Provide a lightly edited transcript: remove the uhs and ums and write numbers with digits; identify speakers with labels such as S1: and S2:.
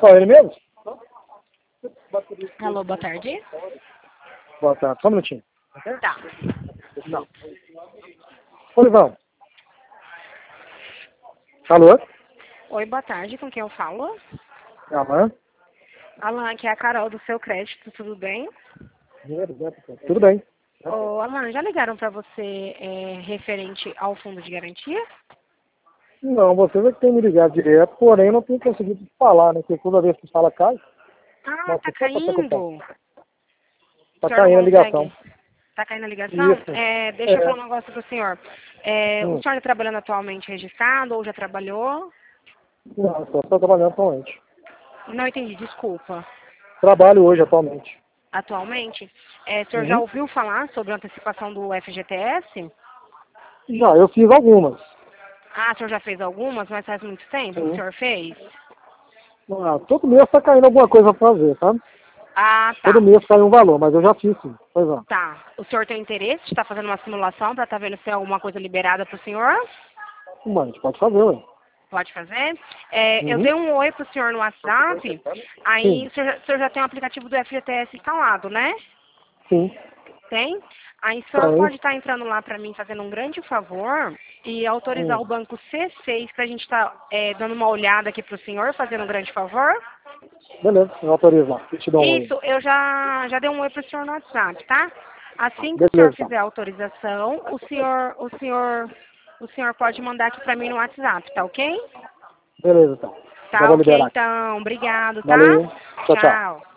S1: Qual, ele mesmo?
S2: Alô, boa tarde.
S1: Boa tarde, só um minutinho.
S2: Tá.
S1: Não. Oi, Ivan. Alô?
S2: Oi, boa tarde, com quem eu falo?
S1: Alan?
S2: Alan, aqui é a Carol do Seu Crédito, tudo bem?
S1: Tudo bem.
S2: Ô, Alan, já ligaram pra você referente ao fundo de garantia?
S1: Não, você vai ter me ligado direto, porém eu não tenho conseguido falar, né? Porque toda vez que fala cai.
S2: Ah,
S1: Nossa,
S2: tá
S1: só pra te contar.
S2: caindo.
S1: Tá
S2: O senhor não
S1: caindo a ligação.
S2: consegue? Tá caindo a ligação?
S1: Isso.
S2: Deixa eu falar um negócio pro senhor. O
S1: Hum.
S2: senhor está trabalhando atualmente registrado ou já trabalhou?
S1: Não, só estou trabalhando atualmente.
S2: Não entendi, desculpa.
S1: Trabalho hoje atualmente.
S2: Atualmente? O senhor já
S1: Uhum.
S2: ouviu falar sobre a antecipação do FGTS?
S1: Já, eu fiz algumas.
S2: Ah, o senhor já fez algumas, mas faz muito tempo que o
S1: Sim.
S2: senhor fez?
S1: Todo mês tá caindo alguma coisa pra fazer, tá?
S2: Ah,
S1: Todo
S2: tá.
S1: mês cai um valor, mas eu já fiz sim. Pois é.
S2: Tá. O senhor tem interesse de estar fazendo uma simulação para estar vendo se tem alguma coisa liberada para o senhor?
S1: Mas a gente pode fazer, ué.
S2: Pode fazer? Eu
S1: Uhum.
S2: dei um oi pro senhor no WhatsApp, aí
S1: Sim,
S2: o senhor já tem o aplicativo do FGTS instalado, né?
S1: sim.
S2: Tem? Aí o senhor
S1: Tem.
S2: pode estar entrando lá para mim fazendo um grande favor e autorizar
S1: Hum.
S2: o banco C6 para a gente estar dando uma olhada aqui pro senhor, fazendo um grande favor.
S1: Beleza, eu autorizo lá. Eu te dou um oi.
S2: Isso, eu já dei um oi pro senhor no WhatsApp, tá? Assim que o senhor
S1: Beleza, então.
S2: fizer a autorização, o senhor pode mandar aqui para mim no WhatsApp, tá ok?
S1: Beleza, então. Já
S2: Tá
S1: vou
S2: ok,
S1: liberar aqui.
S2: então. Obrigado, tá?
S1: Valeu. Tchau, tchau.
S2: Tchau.